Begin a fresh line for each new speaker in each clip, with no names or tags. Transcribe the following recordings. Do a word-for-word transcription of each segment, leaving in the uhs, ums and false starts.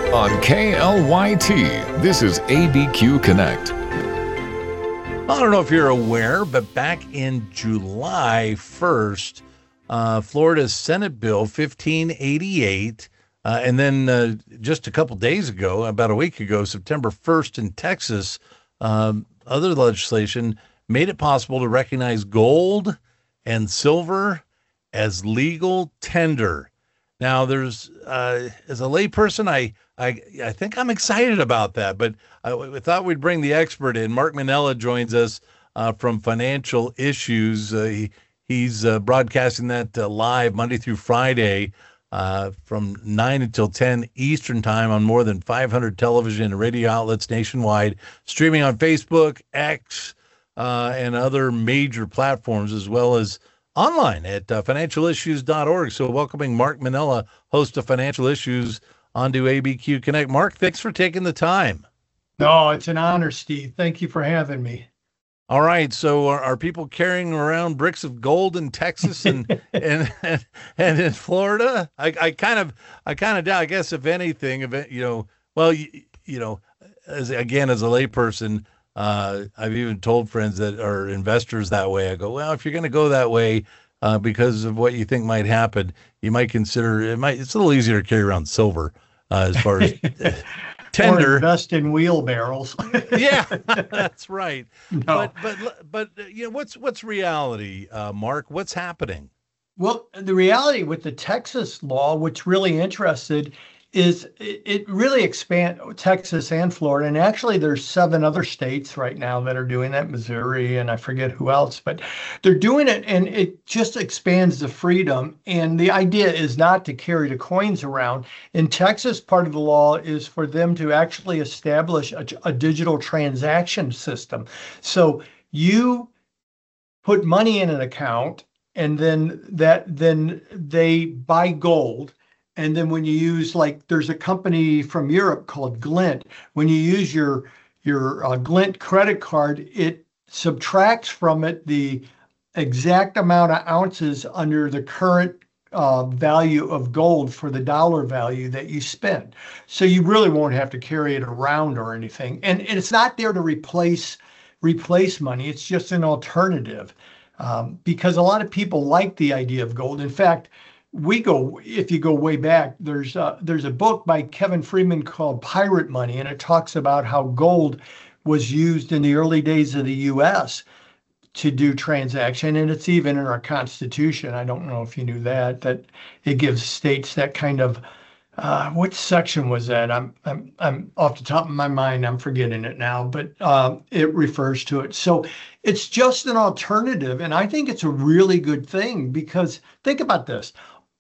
On K L Y T, this is A B Q Connect.
I don't know if you're aware, but back in July first, uh, Florida's Senate Bill fifteen eighty-eight, uh, and then uh, just a couple days ago, about a week ago, September first in Texas, um, other legislation made it possible to recognize gold and silver as legal tender. Now, there's uh, as a layperson, I, I I think I'm excited about that, but I, I thought we'd bring the expert in. Mark Minella joins us uh, from Financial Issues. Uh, he, he's uh, broadcasting that uh, live Monday through Friday uh, from nine until ten Eastern time on more than five hundred television and radio outlets nationwide, streaming on Facebook, X, uh, and other major platforms, as well as online at uh, financial issues dot org. So welcoming Mark Minella, host of Financial Issues, onto A B Q Connect. Mark, thanks for taking the time.
No, it's an honor, Steve. Thank you for having me.
All right. So are, are people carrying around bricks of gold in Texas and and, and and in Florida? I, I kind of I kind of doubt. I guess if anything, if it, you know, well, you, you know, as again as a layperson, Uh, I've even told friends that are investors that way. I go, well, if you're going to go that way uh, because of what you think might happen, you might consider it. Might it's a little easier to carry around silver uh, as far as uh, tender.
Or invest in wheelbarrows.
Yeah, that's right.
No.
But but but uh, you know what's what's reality, uh, Mark? What's happening?
Well, the reality with the Texas law, what's really interested is it, it really expands Texas and Florida. And actually there's seven other states right now that are doing that, Missouri, and I forget who else, but they're doing it, and it just expands the freedom. And the idea is not to carry the coins around. In Texas, part of the law is for them to actually establish a, a digital transaction system. So you put money in an account, and then that then they buy gold. And then when you use, like, there's a company from Europe called Glint. When you use your your uh, Glint credit card, it subtracts from it the exact amount of ounces under the current uh, value of gold for the dollar value that you spend. So you really won't have to carry it around or anything. And, and it's not there to replace replace money. It's just an alternative, um, because a lot of people like the idea of gold. In fact, we go, if you go way back, there's a, there's a book by Kevin Freeman called Pirate Money, and it talks about how gold was used in the early days of the U S to do transaction, and it's even in our Constitution. I don't know if you knew that, that it gives states that kind of, uh, which section was that? I'm, I'm, I'm off the top of my mind, I'm forgetting it now, but um, it refers to it. So it's just an alternative, and I think it's a really good thing, because think about this.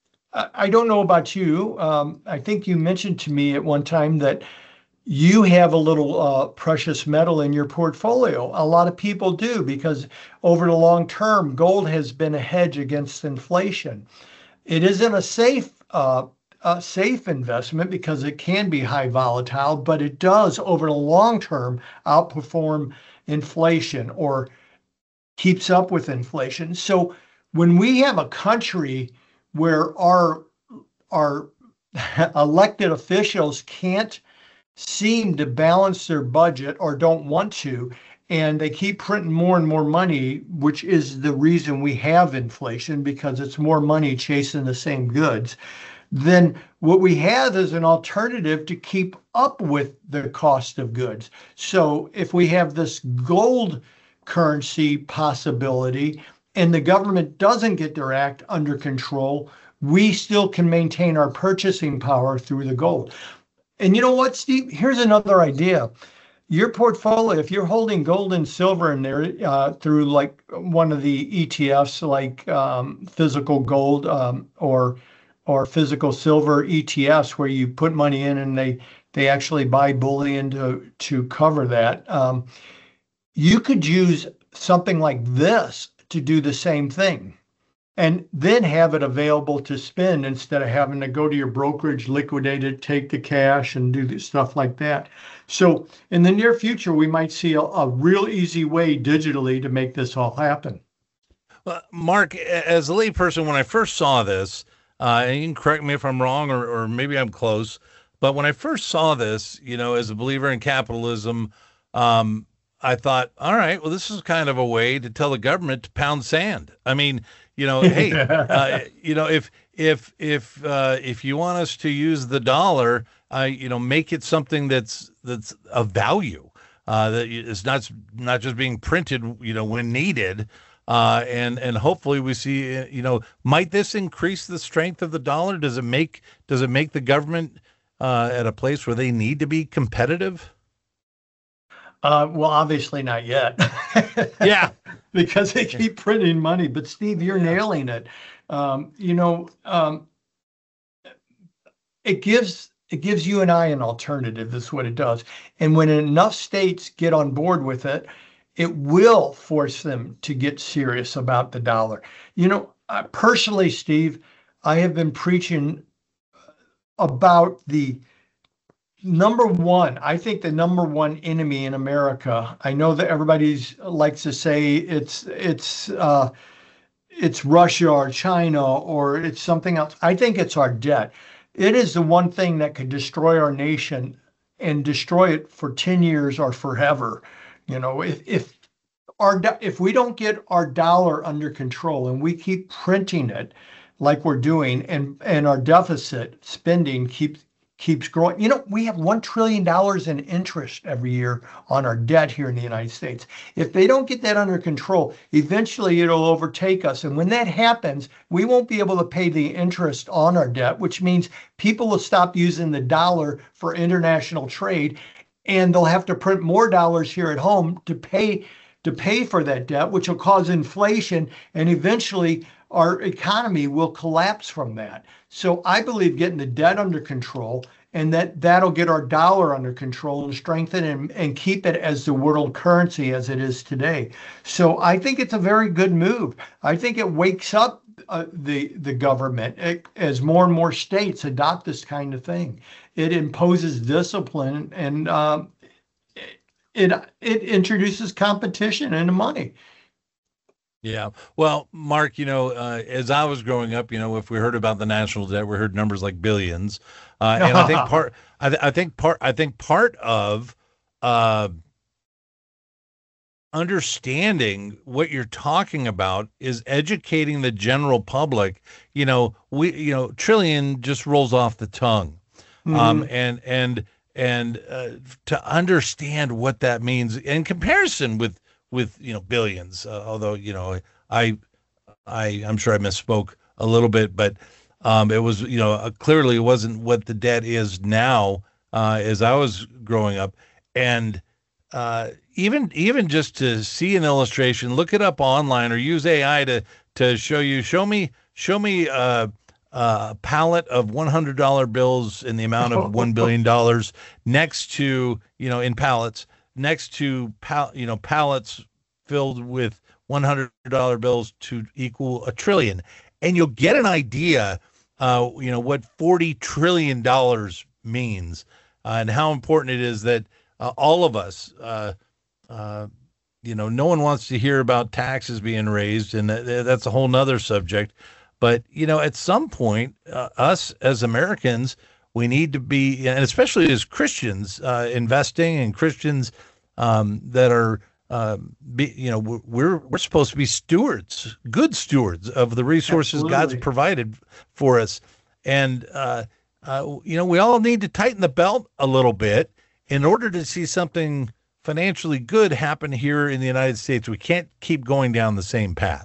I don't know about you. Um, I think you mentioned to me at one time that you have a little uh, precious metal in your portfolio. A lot of people do, because over the long term, gold has been a hedge against inflation. It isn't a safe, uh, a safe investment because it can be high volatile, but it does over the long term outperform inflation or keeps up with inflation. So when we have a country where our our elected officials can't seem to balance their budget or don't want to, and they keep printing more and more money, which is the reason we have inflation, because it's more money chasing the same goods, then what we have is an alternative to keep up with the cost of goods. So if we have this gold currency possibility, and the government doesn't get their act under control, we still can maintain our purchasing power through the gold. And you know what, Steve? Here's another idea. Your portfolio, if you're holding gold and silver in there uh, through like one of the E T Fs, like um, physical gold um, or or physical silver E T Fs, where you put money in and they they actually buy bullion to to cover that. Um, you could use something like this to do the same thing, and then have it available to spend instead of having to go to your brokerage, liquidate it, take the cash, and do stuff like that. So in the near future, we might see a, a real easy way digitally to make this all happen.
Well, Mark, as a layperson, when I first saw this, uh, and you can correct me if I'm wrong, or, or maybe I'm close, But when I first saw this, you know, as a believer in capitalism, um, I thought, all right, well, this is kind of a way to tell the government to pound sand. I mean, you know, hey, uh, you know, if if if uh, if you want us to use the dollar, uh, you know, make it something that's that's of value. Uh, that it's not not just being printed, you know, when needed. Uh, and and hopefully we see, uh, you know, might this increase the strength of the dollar? Does it make does it make the government uh, at a place where they need to be competitive?
Uh, well, obviously not yet.
Yeah,
because they keep printing money. But Steve, you're nailing it. Um, you know, um, it gives it gives you and I an alternative. This is what it does. And when enough states get on board with it, it will force them to get serious about the dollar. You know, uh, personally, Steve, I have been preaching about the number one, I think the number one enemy in America. I know that everybody's likes to say it's it's uh, it's Russia or China or it's something else. I think it's our debt. It is the one thing that could destroy our nation and destroy it for ten years or forever. You know, if if our if we don't get our dollar under control and we keep printing it like we're doing, and and our deficit spending keeps keeps growing. You know, we have one trillion dollars in interest every year on our debt here in the United States. If they don't get that under control, eventually it'll overtake us. And when that happens, we won't be able to pay the interest on our debt, which means people will stop using the dollar for international trade, and they'll have to print more dollars here at home to pay to pay for that debt, which will cause inflation, and eventually our economy will collapse from that. So I believe getting the debt under control, and that that'll get our dollar under control and strengthen and, and keep it as the world currency as it is today. So I think it's a very good move. I think it wakes up uh, the the government it, as more and more states adopt this kind of thing. It imposes discipline, and um, it it introduces competition into money.
Yeah. Well, Mark, you know, uh, as I was growing up, you know, if we heard about the national debt, we heard numbers like billions. Uh, and I think part, I, th- I think part, I think part of uh, understanding what you're talking about is educating the general public. You know, we, you know, trillion just rolls off the tongue, mm-hmm. um, and and and uh, to understand what that means in comparison with. with, you know, billions, uh, although, you know, I, I, I'm sure I misspoke a little bit, but um, it was, you know, uh, clearly it wasn't what the debt is now uh, as I was growing up. And uh, even, even just to see an illustration, look it up online or use A I to, to show you, show me, show me uh, a pallet of one hundred dollar bills in the amount of one billion dollars next to, you know, in pallets, next to pal- you know pallets filled with one hundred dollar bills to equal a trillion, and you'll get an idea, uh, you know, what forty trillion dollars means, uh, and how important it is that uh, all of us, uh, uh, you know, no one wants to hear about taxes being raised, and th- that's a whole nother subject. But you know, at some point, uh, us as Americans, we need to be, and especially as Christians, uh, investing and Christians um, that are, uh, be, you know, we're we're supposed to be stewards, good stewards of the resources Absolutely. God's provided for us, and uh, uh, you know, we all need to tighten the belt a little bit in order to see something financially good happen here in the United States. We can't keep going down the same path.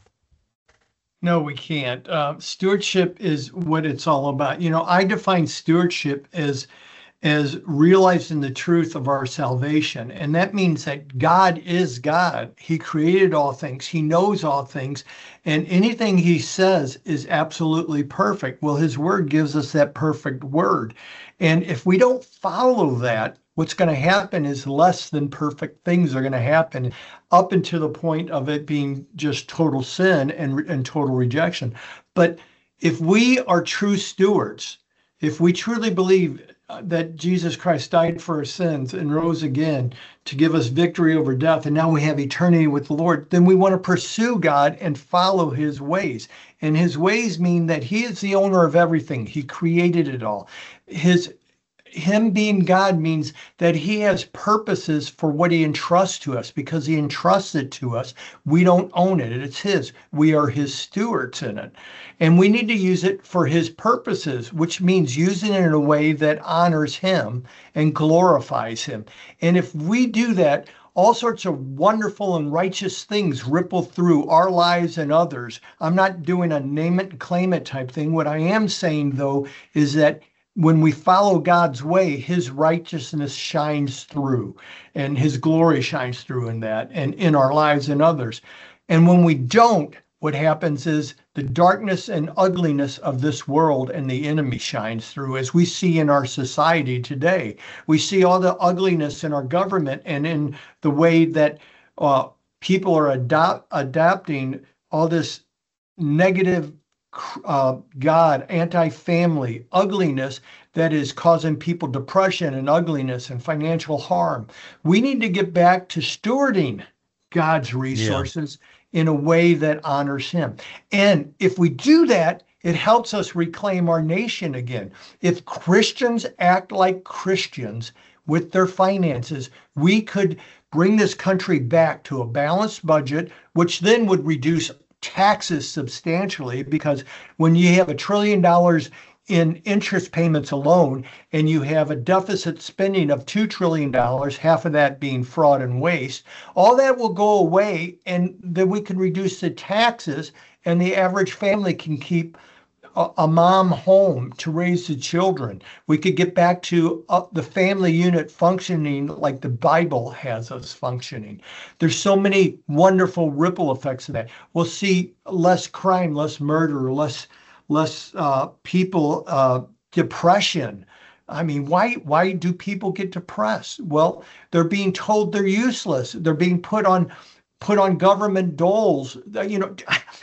No, we can't. Uh, stewardship is what it's all about. You know, I define stewardship as as realizing the truth of our salvation. And that means that God is God. He created all things. He knows all things. And anything he says is absolutely perfect. Well, his word gives us that perfect word. And if we don't follow that, what's going to happen is less than perfect things are going to happen up until the point of it being just total sin and, and total rejection. But if we are true stewards, if we truly believe that Jesus Christ died for our sins and rose again to give us victory over death, and now we have eternity with the Lord, then we want to pursue God and follow his ways. And his ways mean that he is the owner of everything. He created it all. His him being God means that he has purposes for what he entrusts to us because he entrusts it to us. We don't own it. It's his. We are his stewards in it. And we need to use it for his purposes, which means using it in a way that honors him and glorifies him. And if we do that, all sorts of wonderful and righteous things ripple through our lives and others. I'm not doing a name it and claim it type thing. What I am saying, though, is that when we follow God's way, his righteousness shines through and his glory shines through in that and in our lives and others. And when we don't, what happens is the darkness and ugliness of this world and the enemy shines through, as we see in our society today. We see all the ugliness in our government and in the way that uh, people are adopt, adapting all this negative uh, God, anti-family ugliness that is causing people depression and ugliness and financial harm. We need to get back to stewarding God's resources yeah. in a way that honors him. And if we do that, it helps us reclaim our nation again. If Christians act like Christians with their finances, we could bring this country back to a balanced budget, which then would reduce taxes substantially, because when you have a trillion dollars in interest payments alone, and you have a deficit spending of two trillion dollars, half of that being fraud and waste, all that will go away, and then we can reduce the taxes, and the average family can keep a, a mom home to raise the children. We could get back to uh, the family unit functioning like the Bible has us functioning. There's so many wonderful ripple effects of that. We'll see less crime, less murder, less less uh, people, uh, depression. I mean, why why do people get depressed? Well, they're being told they're useless. They're being put on put on government doles. You know,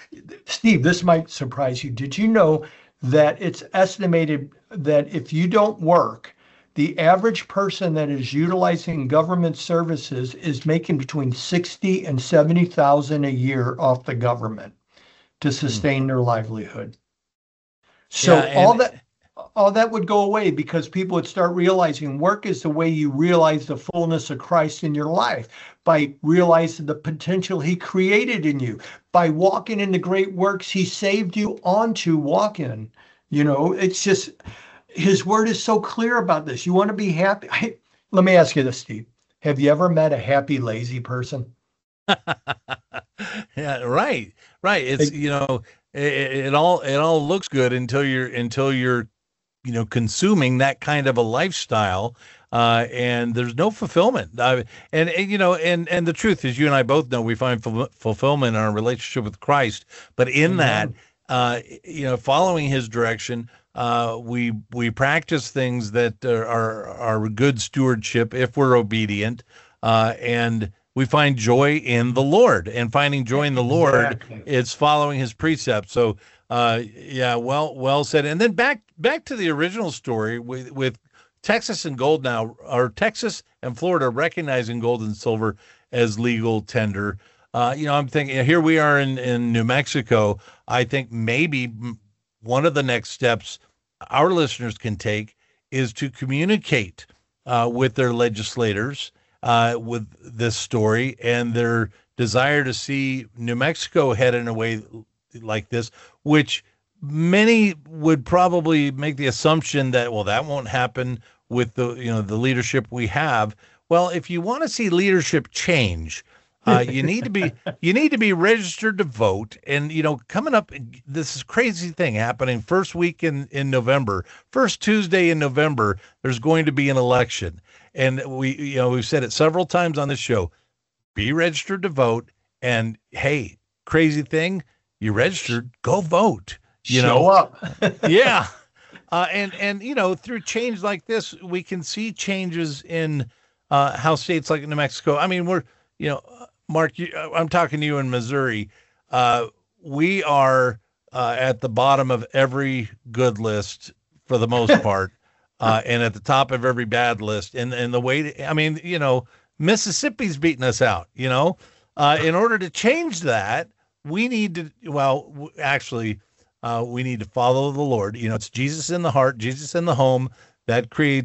Steve, this might surprise you. Did you know that it's estimated that if you don't work, the average person that is utilizing government services is making between sixty and seventy thousand a year off the government to sustain mm. their livelihood. So yeah, all that all that would go away because people would start realizing work is the way you realize the fullness of Christ in your life, by realizing the potential he created in you, by walking in the great works he saved you on to walk in. You know, it's just, his word is so clear about this. You want to be happy. I, let me ask you this, Steve. Have you ever met a happy, lazy person?
Yeah, right, right. It's, you know, it, it all it all looks good until you're until you're, you know, consuming that kind of a lifestyle, uh, and there's no fulfillment. Uh, and, and you know, and and the truth is, you and I both know we find ful- fulfillment in our relationship with Christ. But in mm-hmm. that, uh, you know, following His direction, uh, we we practice things that are are, are good stewardship if we're obedient, uh, and we find joy in the Lord, and finding joy in the Lord exactly. is following His precepts. So, uh, yeah, well, well said. And then back, back to the original story with, with Texas and gold now, or Texas and Florida recognizing gold and silver as legal tender. Uh, you know, I'm thinking here we are in, in New Mexico. I think maybe one of the next steps our listeners can take is to communicate uh, with their legislators Uh, with this story and their desire to see New Mexico head in a way like this, which many would probably make the assumption that, well, that won't happen with the, you know, the leadership we have. Well, if you want to see leadership change, uh, you need to be, you need to be registered to vote. And, you know, coming up, this is crazy thing happening first week in, in November, first Tuesday in November, there's going to be an election. And we, you know, we've said it several times on this show, be registered to vote. And hey, crazy thing, you registered, go vote, you
Show
know,
up.
yeah. Uh, and, and, you know, through change like this, we can see changes in uh, how states like New Mexico, I mean, we're, you know, Mark, you, I'm talking to you in Missouri. Uh, we are uh, at the bottom of every good list for the most part. Uh, and at the top of every bad list. And and the way, to, I mean, you know, Mississippi's beating us out, you know. Uh, in order to change that, we need to, well, w- actually, uh, we need to follow the Lord. You know, it's Jesus in the heart, Jesus in the home. That creates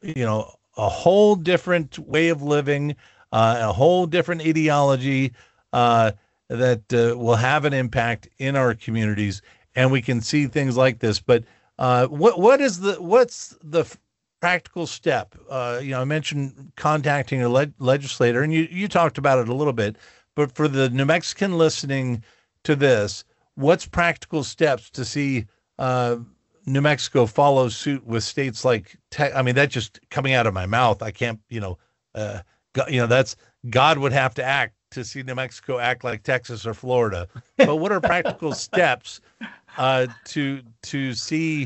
you know, a whole different way of living, uh, a whole different ideology uh, that uh, will have an impact in our communities, and we can see things like this. But uh, what what is the what's the practical step? Uh, you know, I mentioned contacting a le- legislator, and you you talked about it a little bit. But for the New Mexican listening to this, what's practical steps to see uh, New Mexico follow suit with states like Te- I mean, that just coming out of my mouth. I can't, you know, uh, go, you know, that's God would have to act to see New Mexico act like Texas or Florida. But what are practical steps uh, to to see,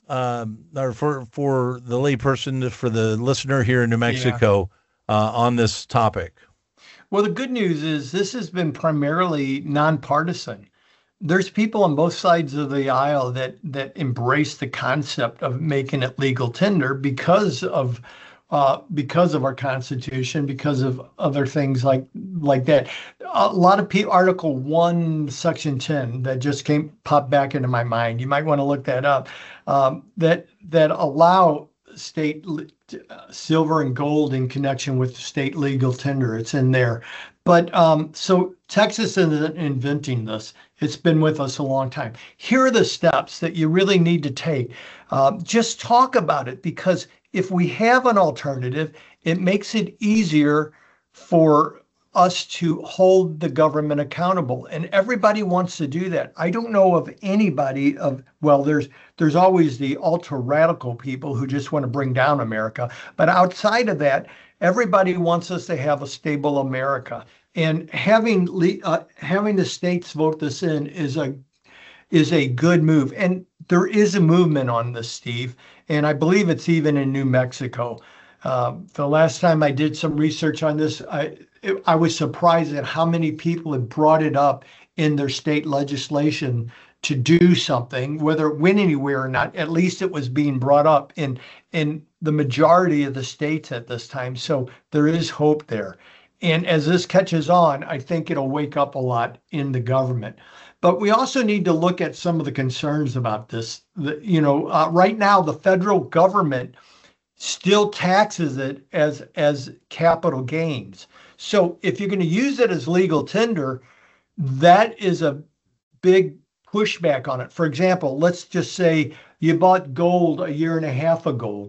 um, or for for the layperson, for the listener here in New Mexico, yeah. uh, on this topic?
Well, the good news is this has been primarily nonpartisan. There's people on both sides of the aisle that that embrace the concept of making it legal tender because of uh, because of our Constitution, because of other things like like that. A lot of people, Article One, Section ten, that just came popped back into my mind. You might want to look that up. Um, that that allow state uh, silver and gold in connection with state legal tender. It's in there. But um, so Texas isn't inventing this. It's been with us a long time. Here are the steps that you really need to take. Uh, just talk about it, because if we have an alternative, it makes it easier for us to hold the government accountable. And everybody wants to do that. I don't know of anybody of, well, there's there's always the ultra radical people who just want to bring down America. But outside of that, everybody wants us to have a stable America. And having uh, having the states vote this in is a is a good move. And there is a movement on this, Steve. And I believe it's even in New Mexico. Uh, the last time I did some research on this, I it, I was surprised at how many people had brought it up in their state legislation to do something, whether it went anywhere or not. At least it was being brought up in in the majority of the states at this time. So there is hope there. And as this catches on, I think it'll wake up a lot in the government. But we also need to look at some of the concerns about this. The, you know, uh, right now, the federal government still taxes it as as capital gains. So if you're going to use it as legal tender, that is a big pushback on it. For example, let's just say you bought gold a year and a half ago,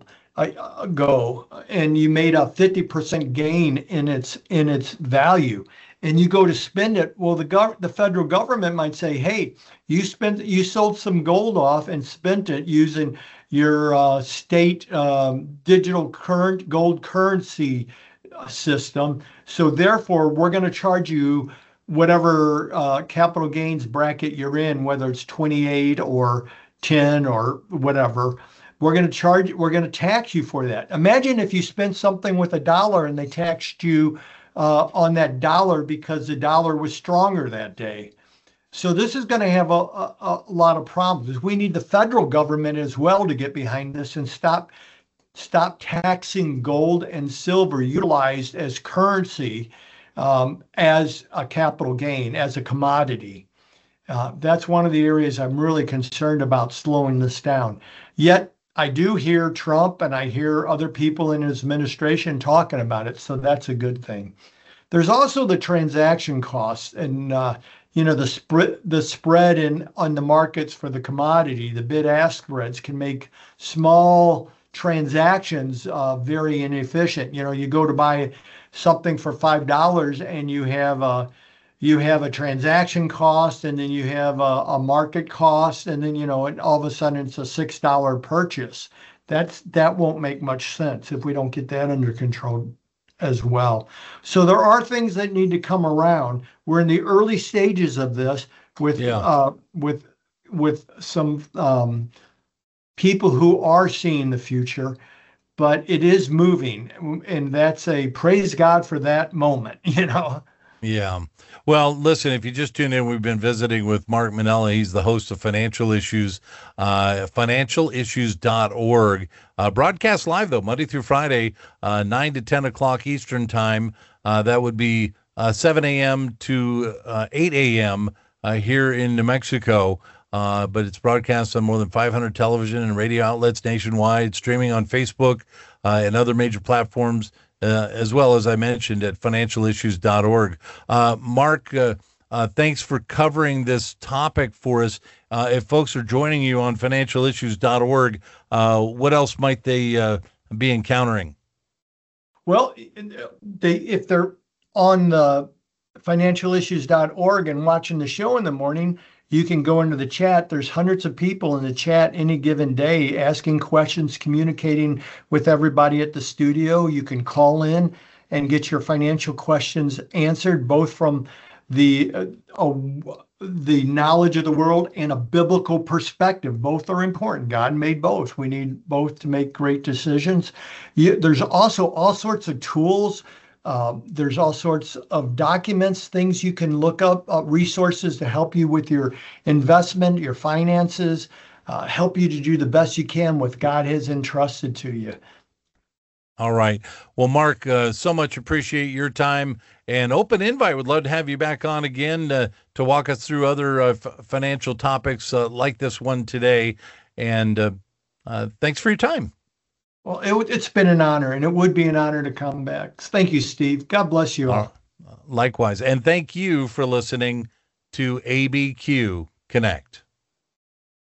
ago and you made a fifty percent gain in its in its value, and you go to spend it. Well, the gov- the federal government might say, hey, you spent you sold some gold off and spent it using your uh, state um, digital current gold currency system. So therefore, we're going to charge you whatever uh, capital gains bracket you're in, whether it's twenty-eight or ten or whatever. We're going to charge, we're going to tax you for that. Imagine if you spent something with a dollar and they taxed you uh, on that dollar because the dollar was stronger that day. So this is going to have a, a, a lot of problems. We need the federal government as well to get behind this and stop stop taxing gold and silver utilized as currency um, as a capital gain, as a commodity. Uh, that's one of the areas I'm really concerned about slowing this down. Yet I do hear Trump and I hear other people in his administration talking about it, so that's a good thing. There's also the transaction costs and uh, you know the spread the spread in on the markets for the commodity. The bid-ask spreads can make small transactions uh, very inefficient. You know, you go to buy something for five dollars and you have a you have a transaction cost, and then you have a, a market cost, and then you know, and all of a sudden it's a six dollar purchase. That's that won't make much sense if we don't get that under control as well. So there are things that need to come around. We're in the early stages of this with yeah. uh, with with some um, people who are seeing the future, but it is moving, and that's a praise God for that moment, you know.
Yeah. Well, listen, if you just tuned in, we've been visiting with Mark Minella. He's the host of Financial Issues, uh, financial issues dot org. Uh, broadcast live, though, Monday through Friday, uh, nine to ten o'clock Eastern time. Uh, that would be uh, seven a.m. to uh, eight a.m. Uh, here in New Mexico. uh, but it's broadcast on more than five hundred television and radio outlets nationwide, streaming on Facebook uh, and other major platforms, uh, as well as I mentioned at financial issues dot org. Uh, Mark, uh, uh, thanks for covering this topic for us. Uh, if folks are joining you on financial issues dot org, uh, what else might they uh, be encountering?
Well, they if they're on the financial issues dot org and watching the show in the morning, you can go into the chat. There's hundreds of people in the chat any given day asking questions, communicating with everybody at the studio. You can call in and get your financial questions answered, both from the uh, uh, the knowledge of the world and a biblical perspective. Both are important. God made both. We need both to make great decisions. You, there's also all sorts of tools. Uh, there's all sorts of documents, things you can look up, uh, resources to help you with your investment, your finances, uh, help you to do the best you can with God has entrusted to you.
All right. Well, Mark, uh, so much appreciate your time and open invite. Would love to have you back on again uh, to walk us through other uh, f- financial topics uh, like this one today. And uh, uh, thanks for your time.
Well, it, it's been an honor, and it would be an honor to come back. Thank you, Steve. God bless you all.
Uh, likewise. And thank you for listening to A B Q Connect.